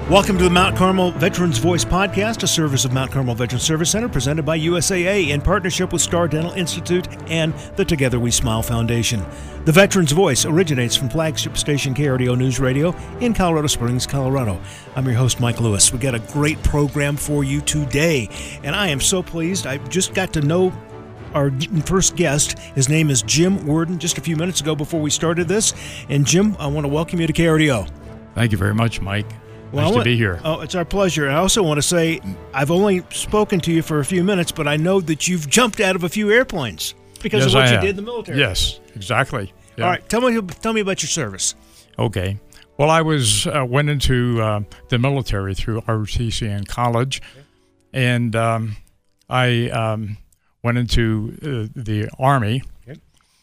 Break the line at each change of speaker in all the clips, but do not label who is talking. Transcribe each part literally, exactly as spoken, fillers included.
Welcome to the Mount Carmel Veterans Voice Podcast, a service of Mount Carmel Veterans Service Center presented by U S A A in partnership with Star Dental Institute and the Together We Smile Foundation. The Veterans Voice originates from flagship station K R D O News Radio in Colorado Springs, Colorado. I'm your host, Mike Lewis. We got a great program for you today, and I am so pleased. I just got to know our first guest. His name is Jim Worden just a few minutes ago before we started this. And Jim, I want to welcome you to K R D O.
Thank you very much, Mike.
Well,
nice
want,
to be here.
Oh, it's our pleasure. I also want to say I've only spoken to you for a few minutes, but I know that you've jumped out of a few airplanes because
yes,
of what
I
you
have.
did in the military.
Yes, exactly. Yeah.
All right, tell me tell me about your service.
Okay. Well, I was uh, went into uh, the military through R O T C in college, okay. and um, I um, went into uh, the Army okay.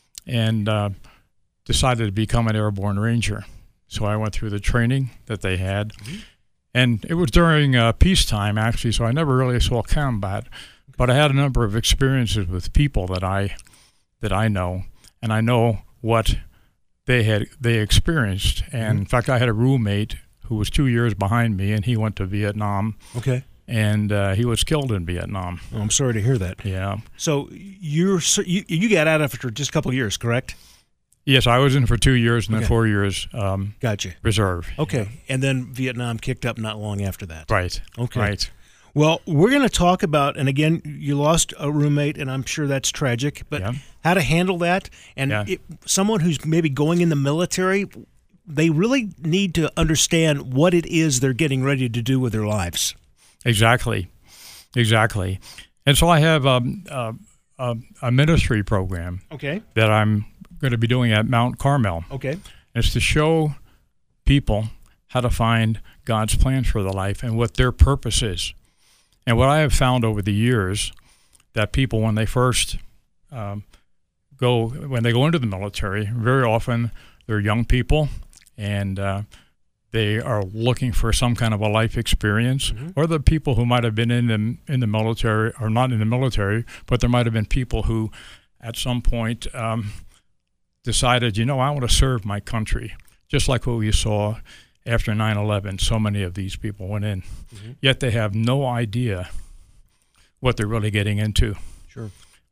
and uh, decided to become an airborne ranger. So I went through the training that they had, mm-hmm. and it was during uh, peacetime, actually, so I never really saw combat, but I had a number of experiences with people that I that I know, and I know what they had they experienced. And mm-hmm. in fact, I had a roommate who was two years behind me, and he went to Vietnam.
Okay.
And uh, he was killed in Vietnam.
Oh, I'm sorry to hear that.
Yeah.
So you're you, you got out after just a couple of years, correct?
Yes, I was in for two years and
okay.
then four years um,
gotcha.
reserve.
Okay,
yeah.
And then Vietnam kicked up not long after that.
Right.
Okay.
Right.
Well, we're going to talk about, and again, you lost a roommate, and I'm sure that's tragic, but yeah. how to handle that. And
yeah.
it, someone who's maybe going in the military, they really need to understand what it is they're getting ready to do with their lives.
Exactly. Exactly. And so I have um, uh, a, a ministry program
okay.
that I'm going to be doing at Mount Carmel.
Okay.
It's to show people how to find God's plan for their life and what their purpose is. And what I have found over the years, that people, when they first um, go, when they go into the military, very often they're young people, and uh, they are looking for some kind of a life experience, mm-hmm. or the people who might have been in the, in the military, or not in the military, but there might have been people who at some point um, decided, you know, I want to serve my country, just like what we saw after nine eleven. So many of these people went in, mm-hmm. yet they have no idea what they're really getting into.
Sure.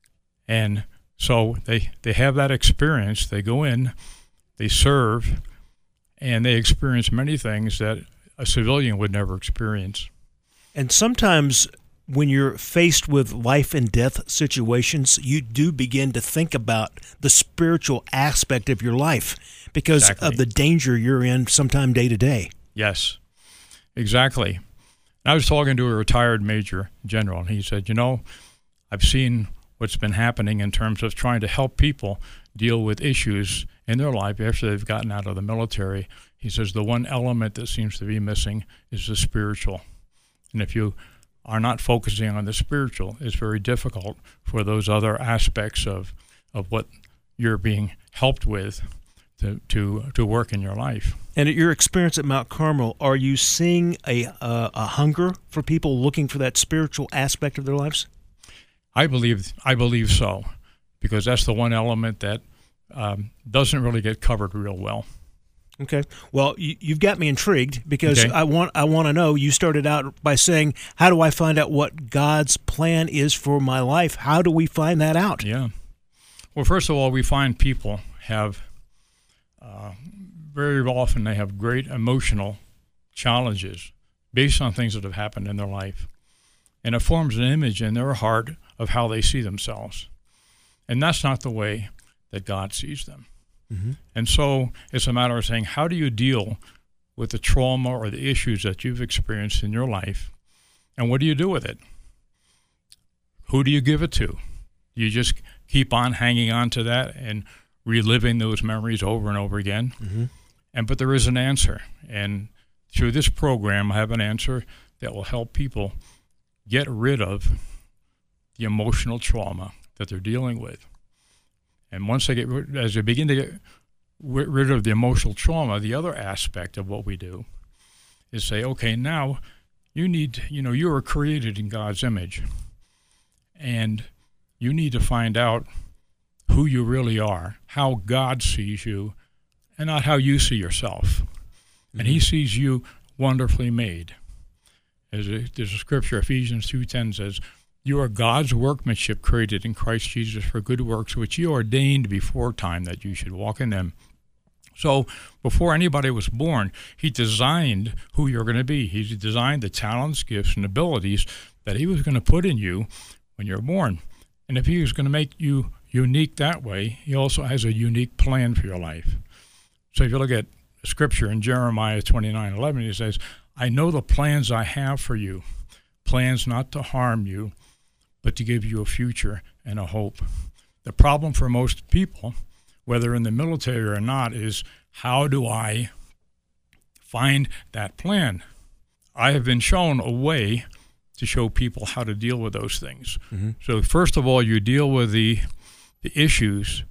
And so they, they have that experience. They go in, they serve, and they experience many things that a civilian would never experience.
And sometimes when you're faced with life and death situations, you do begin to think about the spiritual aspect of your life because
exactly.
of the danger you're in sometime day to day.
Yes, exactly. And I was talking to a retired major general, and he said, you know, I've seen what's been happening in terms of trying to help people deal with issues in their life after they've gotten out of the military. He says the one element that seems to be missing is the spiritual. And if you are not focusing on the spiritual, it's very difficult for those other aspects of of what you're being helped with to to, to work in your life.
And at your experience at Mount Carmel, are you seeing a uh, a hunger for people looking for that spiritual aspect of their lives?
I believe I believe so, because that's the one element that um, doesn't really get covered real well.
Okay. Well, you, you've got me intrigued because
okay.
I want I want to know. You started out by saying, "How do I find out what God's plan is for my life?" How do we find that out?
Yeah. Well, first of all, we find people have uh, very often they have great emotional challenges based on things that have happened in their life, and it forms an image in their heart of how they see themselves, and that's not the way that God sees them. Mm-hmm. And so it's a matter of saying, how do you deal with the trauma or the issues that you've experienced in your life, and what do you do with it? Who do you give it to? Do you just keep on hanging on to that and reliving those memories over and over again? Mm-hmm. And but there is an answer, and through this program, I have an answer that will help people get rid of the emotional trauma that they're dealing with. And once they get, as they begin to get rid of the emotional trauma, the other aspect of what we do is say, okay, now you need, you know, you were created in God's image, and you need to find out who you really are, how God sees you, and not how you see yourself. Mm-hmm. And he sees you wonderfully made. There's a, there's a scripture, Ephesians two ten says, you are God's workmanship created in Christ Jesus for good works, which He ordained before time that you should walk in them. So before anybody was born, He designed who you're going to be. He designed the talents, gifts, and abilities that He was going to put in you when you're born. And if He was going to make you unique that way, He also has a unique plan for your life. So if you look at Scripture in Jeremiah twenty-nine eleven, it says, I know the plans I have for you, plans not to harm you, but to give you a future and a hope. The problem for most people, whether in the military or not, is how do I find that plan? I have been shown a way to show people how to deal with those things. Mm-hmm. So first of all, you deal with the the issues,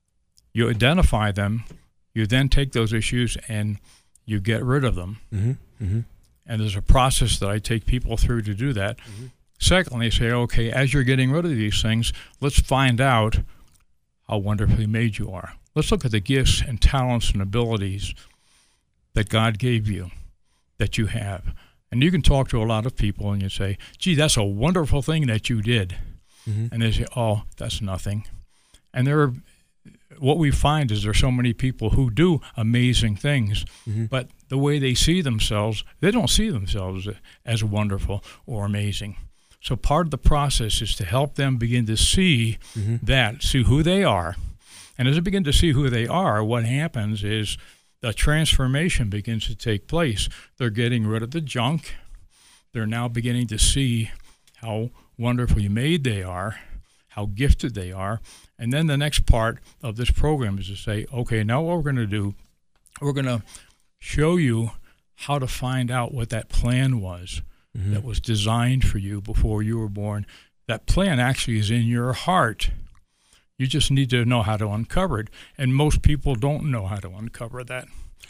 you identify them, you then take those issues and you get rid of them. Mm-hmm. Mm-hmm. And there's a process that I take people through to do that. Mm-hmm. Secondly, say, okay, as you're getting rid of these things, let's find out how wonderfully made you are. Let's look at the gifts and talents and abilities that God gave you, that you have. And you can talk to a lot of people and you say, gee, that's a wonderful thing that you did. Mm-hmm. And they say, oh, that's nothing. And there are, what we find is there are so many people who do amazing things, mm-hmm. but the way they see themselves, they don't see themselves as wonderful or amazing. So part of the process is to help them begin to see mm-hmm. that, see who they are. And as they begin to see who they are, what happens is the transformation begins to take place. They're getting rid of the junk. They're now beginning to see how wonderfully made they are, how gifted they are. And then the next part of this program is to say, okay, now what we're going to do, we're going to show you how to find out what that plan was mm-hmm. that was designed for you before you were born. That plan actually is in your heart. You just need to know how to uncover it. And most people don't know how to uncover that.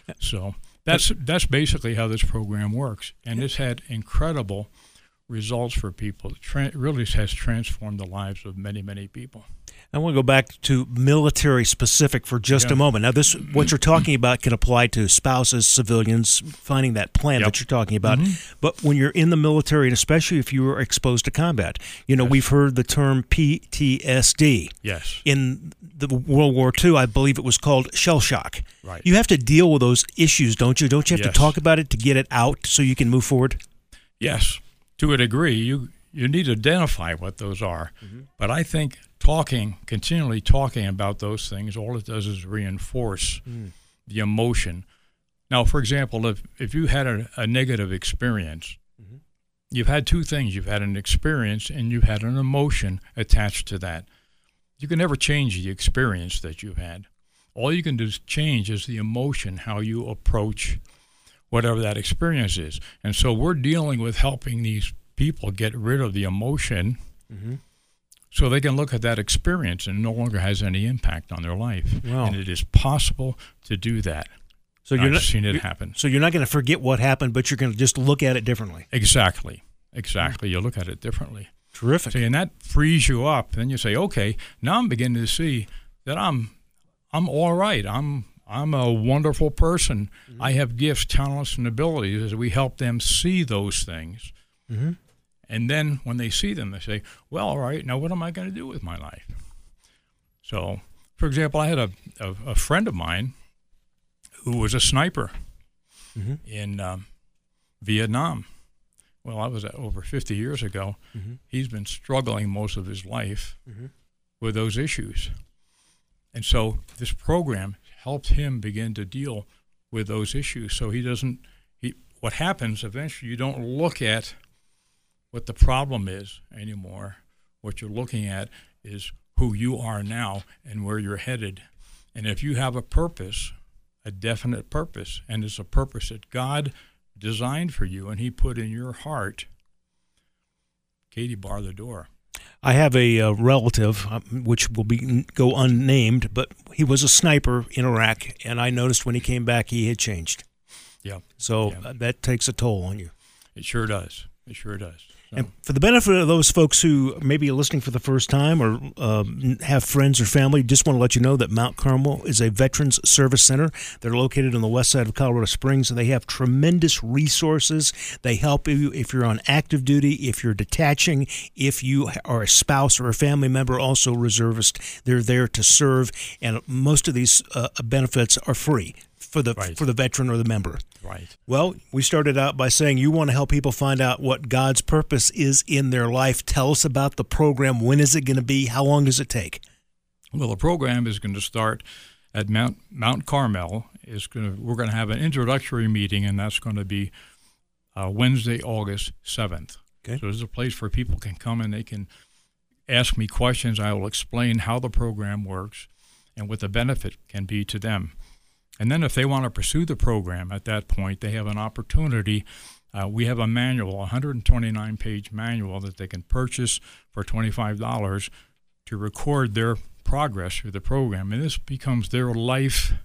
So that's that's basically how this program works. And it's had incredible results for people. It tra- really has transformed the lives of many, many people.
I want to go back to military specific for just yeah. a moment. Now, this what you're talking about can apply to spouses, civilians, finding that plan yep. that you're talking about. Mm-hmm. But when you're in the military, and especially if you were exposed to combat, you know, yes. we've heard the term P T S D.
Yes.
In the World War Two, I believe it was called shell shock.
Right.
You have to deal with those issues, don't you? Don't you have
yes.
to talk about it to get it out so you can move forward?
Yes. To a degree, you you need to identify what those are. Mm-hmm. But I think talking, continually talking about those things, all it does is reinforce mm. the emotion. Now, for example, if, if you had a, a negative experience, mm-hmm. you've had two things. You've had an experience and you've had an emotion attached to that. You can never change the experience that you've had. All you can do is change is the emotion, how you approach whatever that experience is. And so we're dealing with helping these people get rid of the emotion mm-hmm. so they can look at that experience and no longer has any impact on their life. Wow. And it is possible to do that. So you're I've not, seen it happen.
So you're not going to forget what happened, but you're going to just look at it differently.
Exactly. Exactly. You look at it differently.
Terrific.
See, and that frees you up. Then you say, okay, now I'm beginning to see that I'm I'm all right. I'm I'm a wonderful person. Mm-hmm. I have gifts, talents, and abilities as we help them see those things. Mm-hmm. And then when they see them, they say, well, all right, now what am I going to do with my life? So, for example, I had a, a, a friend of mine who was a sniper mm-hmm. in um, Vietnam. Well, that was over fifty years ago. Mm-hmm. He's been struggling most of his life mm-hmm. with those issues. And so this program helped him begin to deal with those issues. So he doesn't, he, what happens eventually, you don't look at what the problem is anymore. What you're looking at is who you are now and where you're headed. And if you have a purpose, a definite purpose, and it's a purpose that God designed for you and He put in your heart, Katie, bar the door.
I have a uh, relative, uh, which will be go unnamed, but he was a sniper in Iraq, and I noticed when he came back he had changed.
Yeah.
So
yeah.
Uh, that takes a toll on you.
It sure does. It sure does. So.
And for the benefit of those folks who may be listening for the first time or um, have friends or family, just want to let you know that Mount Carmel is a Veterans Service Center. They're located on the west side of Colorado Springs, and they have tremendous resources. They help you if you're on active duty, if you're detaching, if you are a spouse or a family member, also reservist. They're there to serve, and most of these uh, benefits are free for the
right.
for the veteran or the member.
Right.
Well, we started out by saying you want to help people find out what God's purpose is in their life. Tell us about the program. When is it going to be? How long does it take?
Well, the program is going to start at Mount Mount Carmel. Is going to we're going to have an introductory meeting, and that's going to be uh, Wednesday, August seventh.
Okay.
So there's a place where people can come and they can ask me questions. I will explain how the program works and what the benefit can be to them. And then if they want to pursue the program at that point, they have an opportunity. Uh, we have a manual, a one hundred twenty-nine page manual that they can purchase for twenty-five dollars to record their progress through the program. And this becomes their life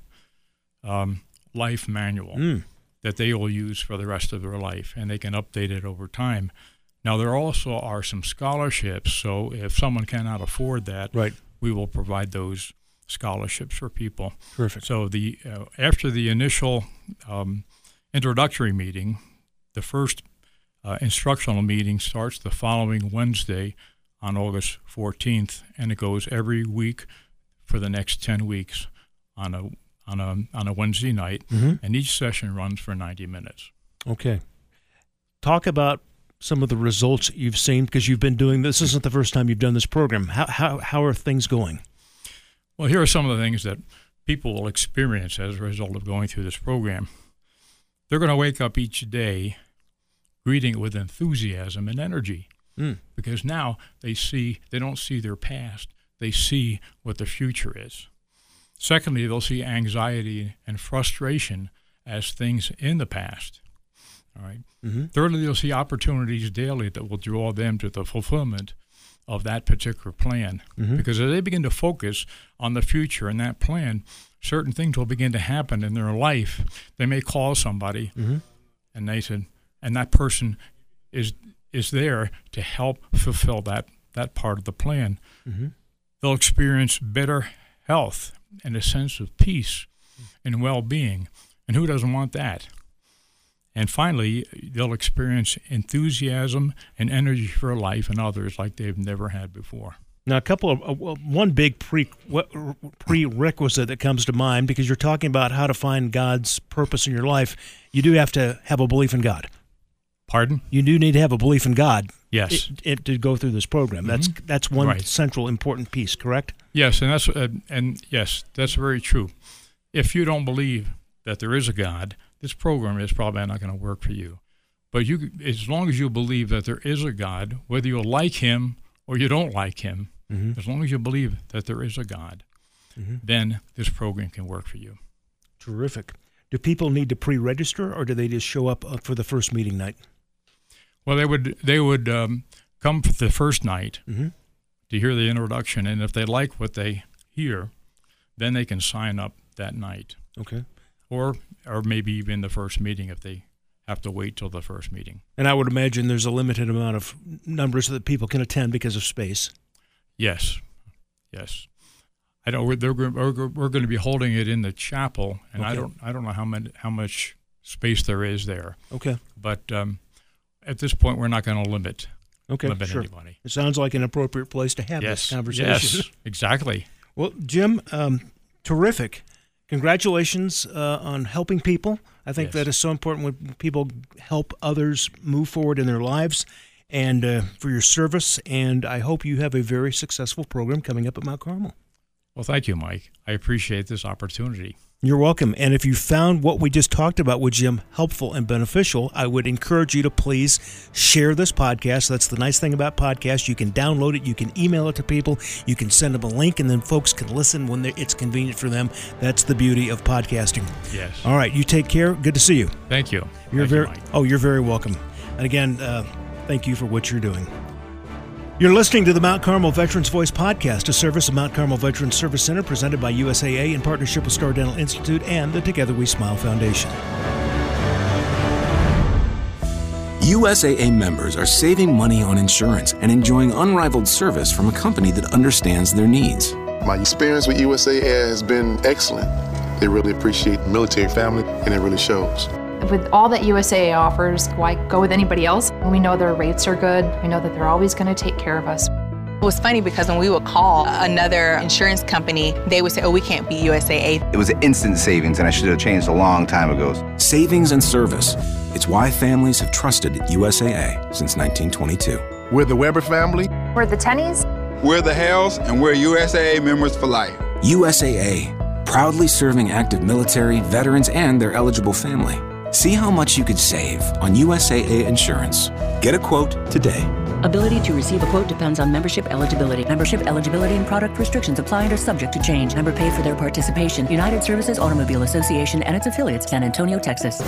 um, life manual
Mm.
that they will use for the rest of their life, and they can update it over time. Now, there also are some scholarships, so if someone cannot afford that,
Right.
we will provide those scholarships for people.
Perfect.
So the uh, after the initial um, introductory meeting, the first uh, instructional meeting starts the following Wednesday on August fourteenth, and it goes every week for the next ten weeks on a on a on a Wednesday night,
Mm-hmm.
and each session runs for ninety minutes.
Okay. Talk about some of the results you've seen, because you've been doing this. This isn't the first time you've done this program. How how how are things going?
Well, here are some of the things that people will experience as a result of going through this program. They're going to wake up each day greeting it with enthusiasm and energy,
Mm.
because now they see, they don't see their past, they see what the future is. Secondly, they'll see anxiety and frustration as things in the past. All right.
Mm-hmm.
Thirdly, they'll see opportunities daily that will draw them to the fulfillment of that particular plan.
Mm-hmm.
Because as they begin to focus on the future and that plan, certain things will begin to happen in their life. They may call somebody,
Mm-hmm.
and they said, and that person is is there to help fulfill that, that part of the plan.
Mm-hmm.
They'll experience better health and a sense of peace and well-being. And who doesn't want that? And finally, they'll experience enthusiasm and energy for life and others like they've never had before.
Now, a couple of uh, well, one big pre what, prerequisite that comes to mind, because you're talking about how to find God's purpose in your life. You do have to have a belief in God.
Pardon?
You do need to have a belief in God.
Yes.
It, it, to go through this program.
Mm-hmm.
That's that's one
Right.
central important piece. Correct?
Yes, and that's uh, and yes, that's very true. If you don't believe that there is a God, this program is probably not going to work for you. But you, as long as you believe that there is a God, whether you like Him or you don't like Him,
Mm-hmm.
as long as you believe that there is a God,
Mm-hmm.
then this program can work for you.
Terrific. Do people need to pre-register, or do they just show up for the first meeting night?
Well, they would they would um, come for the first night
Mm-hmm.
to hear the introduction, and if they like what they hear, then they can sign up that night,
Okay.
or or maybe even the first meeting if they have to wait till the first meeting.
And I would imagine there's a limited amount of numbers that people can attend because of space.
Yes, yes. I know we're they're, we're, we're going to be holding it in the chapel, and I
Okay.
don't I don't know how many, how much space there is there,
Okay.
but um, at this point we're not going to limit
Okay.
limit
Sure.
anybody.
It sounds like an appropriate place to have
Yes,
this conversation.
yes, exactly.
Well, Jim, um, terrific. Congratulations uh, on helping people. I think
Yes.
that is so important when people help others move forward in their lives, and uh, for your service. And I hope you have a very successful program coming up at Mount Carmel.
Well, thank you, Mike. I appreciate this opportunity.
You're welcome. And if you found what we just talked about with Jim helpful and beneficial, I would encourage you to please share this podcast. That's the nice thing about podcasts. You can download it. You can email it to people. You can send them a link, and then folks can listen when it's convenient for them. That's the beauty of podcasting.
Yes.
All right. You take care. Good to see you.
Thank you.
You're
Thank
very
you, Mike.
oh, you're very welcome. And again, uh, thank you for what you're doing. You're listening to the Mount Carmel Veterans Voice podcast, a service of Mount Carmel Veterans Service Center presented by U S A A in partnership with Star Dental Institute and the Together We Smile Foundation.
U S A A members are saving money on insurance and enjoying unrivaled service from a company that understands their needs.
My experience with U S A A has been excellent. They really appreciate the military family, and it really shows.
With all that U S A A offers, why go with anybody else? We know their rates are good. We know that they're always going to take care of us.
It was funny because when we would call another insurance company, they would say, oh, we can't be U S A A.
It was an instant savings, and I should have changed a long time ago.
Savings and service. It's why families have trusted U S A A since nineteen twenty-two.
We're the Weber family.
We're the Tennies.
We're the Hells, and we're U S A A members for life.
U S A A, proudly serving active military, veterans, and their eligible family. See how much you could save on U S A A insurance. Get a quote today.
Ability to receive a quote depends on membership eligibility. Membership eligibility and product restrictions apply and are subject to change. Member paid for their participation. United Services Automobile Association and its affiliates, San Antonio, Texas.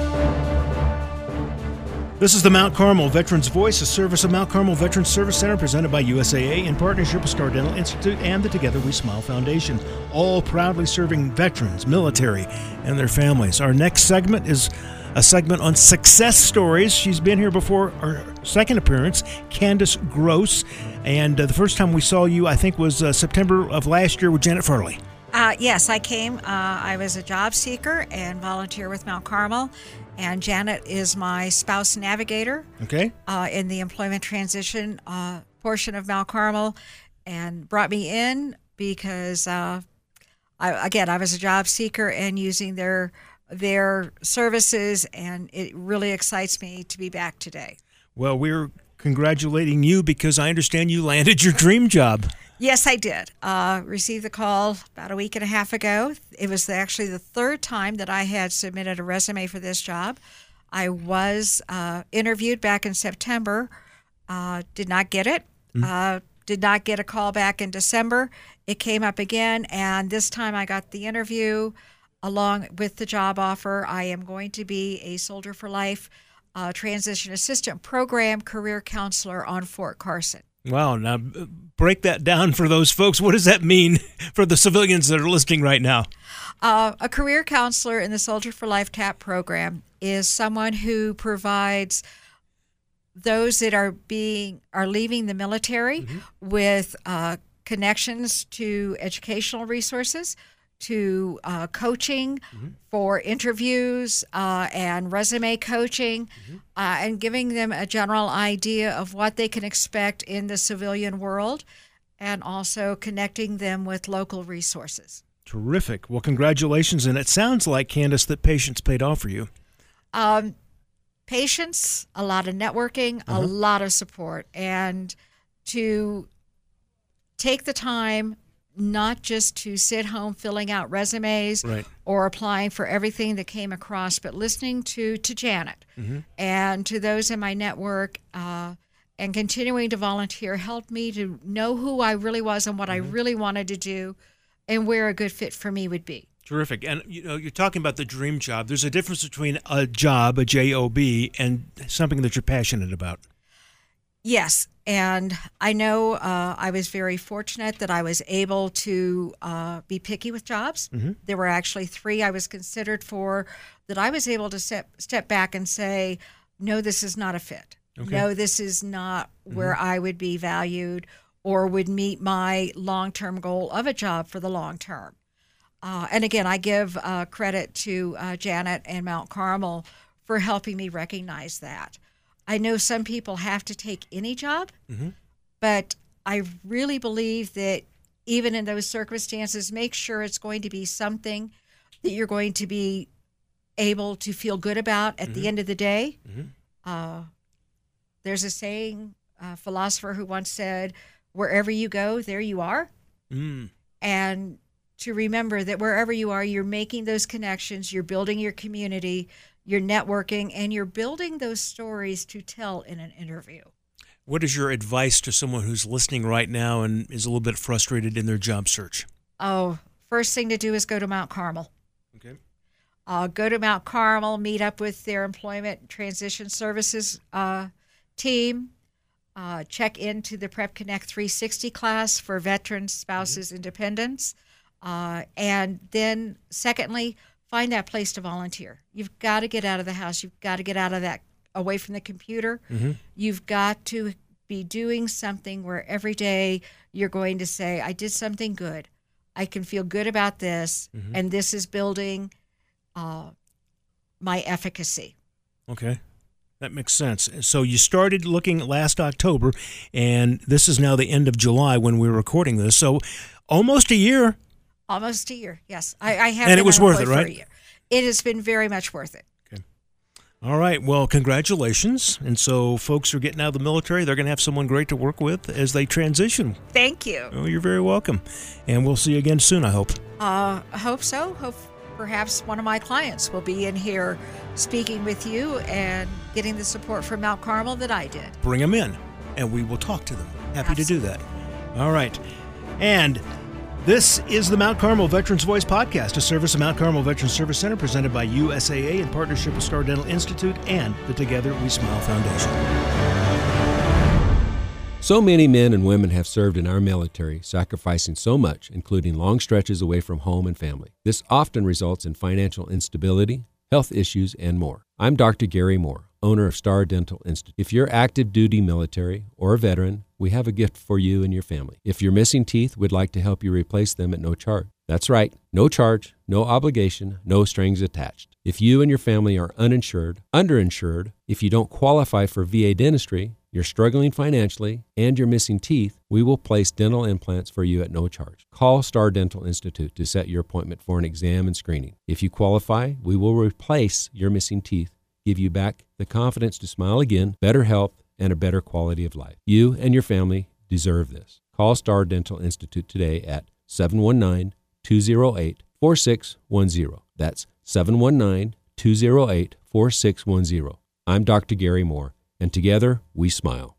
This is the Mount Carmel Veterans Voice, a service of Mount Carmel Veterans Service Center presented by U S A A in partnership with Star Dental Institute and the Together We Smile Foundation, all proudly serving veterans, military, and their families. Our next segment is a segment on success stories. She's been here before, our second appearance, Candace Gross. And uh, the first time we saw you, I think, was uh, September of last year with Janet Farley.
Uh, yes, I came. Uh, I was a job seeker and volunteer with Mount Carmel. And Janet is my spouse navigator
okay.
uh, in the employment transition uh, portion of Mount Carmel, and brought me in because, uh, I, again, I was a job seeker and using their their services, and it really excites me to be back today.
Well, we're congratulating you because I understand you landed your dream job.
Yes, I did. Uh, received the call about a week and a half ago. It was actually the third time that I had submitted a resume for this job. I was uh, interviewed back in September, uh, did not get it, mm-hmm. uh, did not get a call back in December. It came up again, and this time I got the interview along with the job offer. I am going to be a Soldier for Life uh, Transition Assistant Program Career Counselor on Fort Carson.
Wow. Now, break that down for those folks. What does that mean for the civilians that are listening right now?
Uh, a career counselor in the Soldier for Life T A P program is someone who provides those that are being are leaving the military mm-hmm. with uh, connections to educational resources, to uh, coaching mm-hmm. for interviews uh, and resume coaching, mm-hmm. uh, and giving them a general idea of what they can expect in the civilian world, and also connecting them with local resources.
Terrific. Well, congratulations. And it sounds like, Candace, that patience paid off for you.
Um, patience, a lot of networking, uh-huh. a lot of support, and to take the time not just to sit home filling out resumes
right.
or applying for everything that came across, but listening to, to Janet
mm-hmm.
and to those in my network uh, and continuing to volunteer helped me to know who I really was and what mm-hmm. I really wanted to do and where a good fit for me would be.
Terrific. And you know, you're talking about the dream job. There's a difference between a job, a J O B, and something that you're passionate about.
Yes, and I know uh, I was very fortunate that I was able to uh, be picky with jobs.
Mm-hmm.
There were actually three I was considered for that I was able to step, step back and say, no, this is not a fit.
Okay.
No, this is not
mm-hmm.
where I would be valued or would meet my long-term goal of a job for the long term. Uh, and again, I give uh, credit to uh, Janet and Mount Carmel for helping me recognize that. I know some people have to take any job,
mm-hmm.
but I really believe that even in those circumstances, make sure it's going to be something that you're going to be able to feel good about at
mm-hmm.
the end of the day.
Mm-hmm.
Uh, there's a saying, a philosopher who once said, wherever you go, there you are.
Mm.
And to remember that wherever you are, you're making those connections, you're building your community, you're networking, and you're building those stories to tell in an interview.
What is your advice to someone who's listening right now and is a little bit frustrated in their job search?
Oh, first thing to do is go to Mount Carmel.
Okay.
Uh, go to Mount Carmel, meet up with their Employment Transition Services uh, team, uh, check into the Prep Connect three sixty class for veterans, spouses, mm-hmm. and dependents. Uh, and then secondly, find that place to volunteer. You've got to get out of the house. You've got to get out of that away from the computer.
Mm-hmm.
You've got to be doing something where every day you're going to say, I did something good. I can feel good about this,
Mm-hmm.
and this is building uh, my efficacy.
Okay. That makes sense. So you started looking last October, and this is now the end of July when we're recording this. So almost a year.
Almost a year, yes. I, I have
And it
been
was worth
unemployed
it,
for
right?
a year. It has been very much worth it.
All right. Well, congratulations. And so folks who are getting out of the military, they're going to have someone great to work with as they transition.
Thank you.
Oh, you're very welcome. And we'll see you again soon, I hope.
Uh, I hope so. Hope perhaps one of my clients will be in here speaking with you and getting the support from Mount Carmel that I did.
Bring them in, and we will talk to them. Happy
Absolutely.
to do that. All right. And this is the Mount Carmel Veterans Voice Podcast, a service of Mount Carmel Veterans Service Center presented by U S A A in partnership with Star Dental Institute and the Together We Smile Foundation.
So many men and women have served in our military, sacrificing so much, including long stretches away from home and family. This often results in financial instability, health issues, and more. I'm Doctor Gary Moore, owner of Star Dental Institute. If you're active duty military or a veteran, we have a gift for you and your family. If you're missing teeth, we'd like to help you replace them at no charge. That's right, no charge, no obligation, no strings attached. If you and your family are uninsured, underinsured, if you don't qualify for V A dentistry, you're struggling financially, and you're missing teeth, we will place dental implants for you at no charge. Call Star Dental Institute to set your appointment for an exam and screening. If you qualify, we will replace your missing teeth, give you back the confidence to smile again, better health, and a better quality of life. You and your family deserve this. Call Star Dental Institute today at seven one nine, two oh eight, four six one zero. That's seven one nine, two oh eight, four six one zero. I'm Doctor Gary Moore, and together we smile.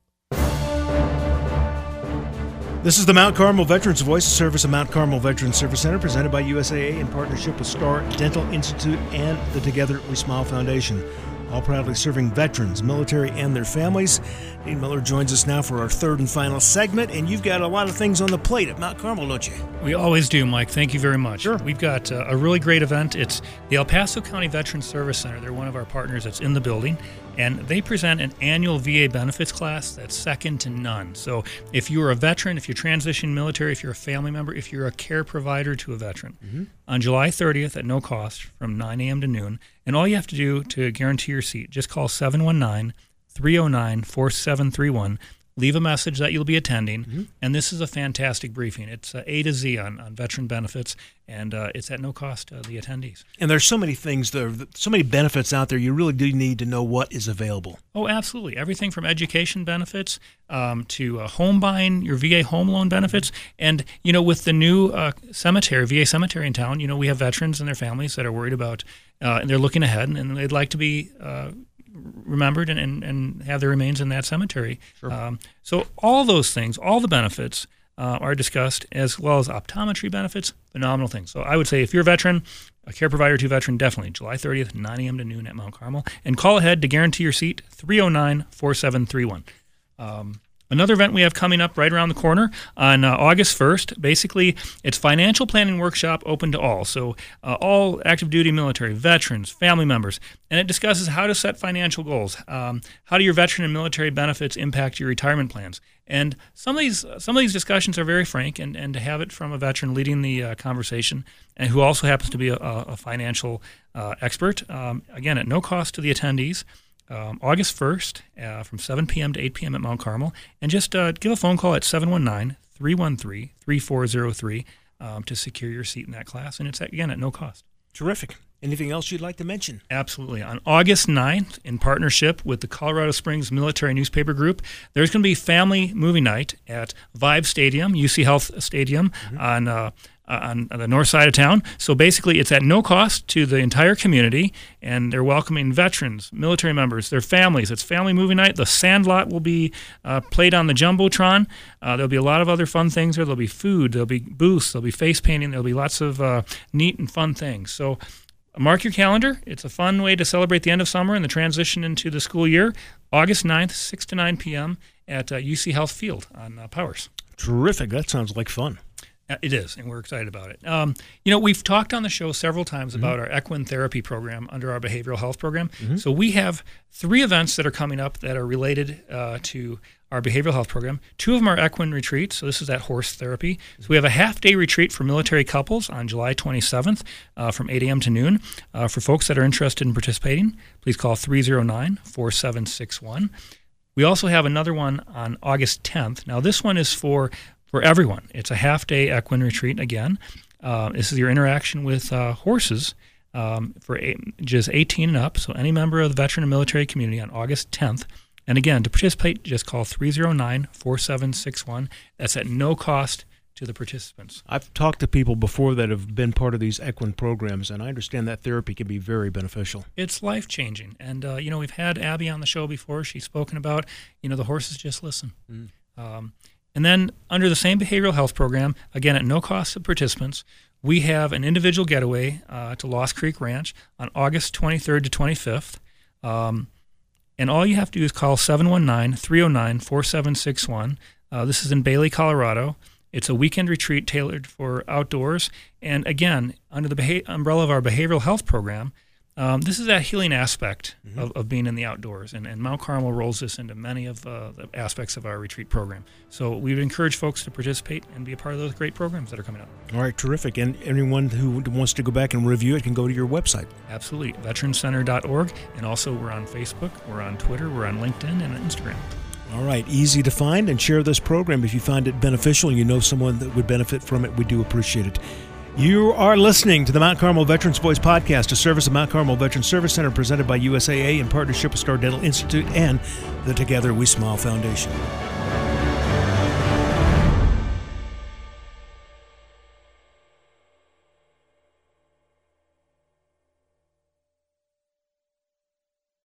This is the Mount Carmel Veterans Voice, a service of Mount Carmel Veterans Service Center presented by U S A A in partnership with Star Dental Institute and the Together We Smile Foundation. All proudly serving veterans, military, and their families. Dean Miller joins us now for our third and final segment, and you've got a lot of things on the plate at Mount Carmel, don't you?
We always do, Mike. Thank you very much.
Sure.
We've got uh, a really great event. It's the El Paso County Veterans Service Center. They're one of our partners that's in the building, and they present an annual V A benefits class that's second to none. So if you're a veteran, if you're transitioning military, if you're a family member, if you're a care provider to a veteran, mm-hmm. on July thirtieth at no cost from nine a.m. to noon, and all you have to do to guarantee your seat, just call seven one nine, three oh nine, four seven three one. Leave a message that you'll be attending, mm-hmm. and this is a fantastic briefing. It's uh, A to Z on, on veteran benefits, and uh, it's at no cost to the attendees.
And there's so many things, there, so many benefits out there, you really do need to know what is available.
Oh, absolutely. Everything from education benefits um, to uh, home buying, your V A home loan benefits. And, you know, with the new uh, cemetery, V A cemetery in town, you know, we have veterans and their families that are worried about, uh, and they're looking ahead, and they'd like to be uh, remembered and, and, and have their remains in that cemetery.
Sure.
Um, so all those things, all the benefits uh, are discussed, as well as optometry benefits, phenomenal things. So I would say if you're a veteran, a care provider to a veteran, definitely July thirtieth, nine a.m. to noon at Mount Carmel. And call ahead to guarantee your seat, three oh nine, four seven three one. Um, Another event we have coming up right around the corner on uh, August first, basically it's financial planning workshop open to all. So uh, all active duty military, veterans, family members, and it discusses how to set financial goals. Um, how do your veteran and military benefits impact your retirement plans? And some of these some of these discussions are very frank, and, and to have it from a veteran leading the uh, conversation, and who also happens to be a, a financial uh, expert, um, again, at no cost to the attendees. Um, August first uh, from seven p.m. to eight p.m. at Mount Carmel. And just uh, give a phone call at seven one nine, three one three, three four zero three um, to secure your seat in that class. And it's, again, at no cost.
Terrific. Anything else you'd like to mention?
Absolutely. On August ninth, in partnership with the Colorado Springs Military Newspaper Group, there's going to be family movie night at Vibe Stadium, U C Health Stadium, mm-hmm. on uh, on the north side of town. So basically it's at no cost to the entire community, and they're welcoming veterans, military members, their families. It's family movie night. The Sandlot will be uh, played on the Jumbotron. Uh, there'll be a lot of other fun things there. There'll be food. There'll be booths. There'll be face painting. There'll be lots of uh, neat and fun things. So mark your calendar. It's a fun way to celebrate the end of summer and the transition into the school year. August ninth, six to nine p.m. at uh, U C Health Field on uh, Powers.
Terrific. That sounds like fun.
It is, and we're excited about it. Um, you know, we've talked on the show several times
Mm-hmm.
about our equine therapy program under our behavioral health program.
Mm-hmm.
So we have three events that are coming up that are related uh, to our behavioral health program. Two of them are equine retreats, so this is that horse therapy. So we have a half-day retreat for military couples on July twenty-seventh uh, from eight a.m. to noon. Uh, for folks that are interested in participating, please call three oh nine, four seven six one. We also have another one on August tenth. Now, this one is for for everyone. It's a half-day equine retreat again. Uh, this is your interaction with uh, horses um, for eight, just eighteen and up, so any member of the veteran and military community on August tenth. And again, to participate, just call three oh nine, four seven six one. That's at no cost to the participants.
I've talked to people before that have been part of these equine programs, and I understand that therapy can be very beneficial.
It's life-changing. And, uh, you know, we've had Abby on the show before. She's spoken about, you know, the horses just listen. Mm. Um, and then under the same behavioral health program, again, at no cost to participants, we have an individual getaway uh, to Lost Creek Ranch on August twenty-third to twenty-fifth. Um, and all you have to do is call seven one nine, three oh nine, four seven six one. Uh, this is in Bailey, Colorado. It's a weekend retreat tailored for outdoors. And again, under the beha- umbrella of our behavioral health program, um, this is that healing aspect mm-hmm. of, of being in the outdoors. And, and Mount Carmel rolls this into many of uh, the aspects of our retreat program. So we would encourage folks to participate and be a part of those great programs that are coming up.
All right, terrific. And anyone who wants to go back and review it can go to your website.
Absolutely, veteran center dot org. And also we're on Facebook, we're on Twitter, we're on LinkedIn, and on Instagram.
All right, easy to find, and share this program if you find it beneficial and you know someone that would benefit from it. We do appreciate it. You are listening to the Mount Carmel Veterans Voice podcast, a service of Mount Carmel Veterans Service Center presented by U S A A in partnership with Star Dental Institute and the Together We Smile Foundation.